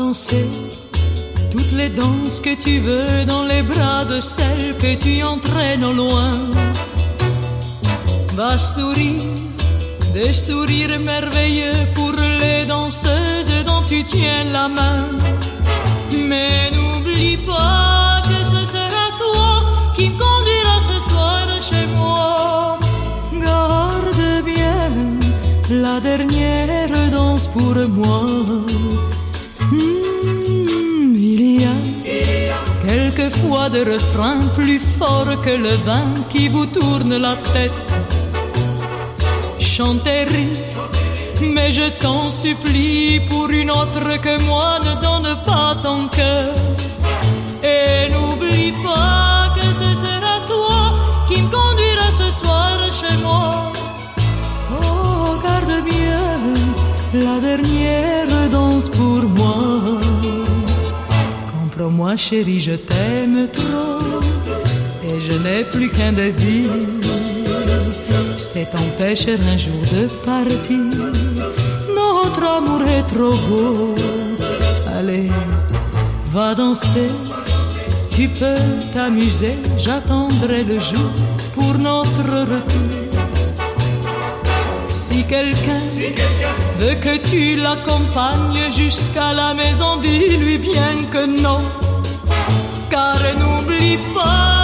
danser toutes les danses que tu veux dans les bras de celle que tu entraînes au loin. Va sourire des sourires merveilleux pour les danseuses dont tu tiens la main. Mais n'oublie pas que ce sera toi qui me conduira ce soir chez moi. Garde bien la dernière danse pour moi. Il y a quelquefois des refrains plus forts que le vin qui vous tourne la tête. Chantez, rire, mais je t'en supplie, pour une autre que moi, ne donne pas ton cœur. Et n'oublie pas que ce sera toi qui me conduira ce soir chez moi. Oh, garde bien la dernière danse pour moi. Comprends-moi, chérie, je t'aime trop et je n'ai plus qu'un désir, c'est t'empêcher un jour de partir. Notre amour est trop beau. Allez, va danser, tu peux t'amuser. J'attendrai le jour pour notre retour. Si quelqu'un veut que tu l'accompagnes jusqu'à la maison, dis-lui bien que non. Car n'oublie pas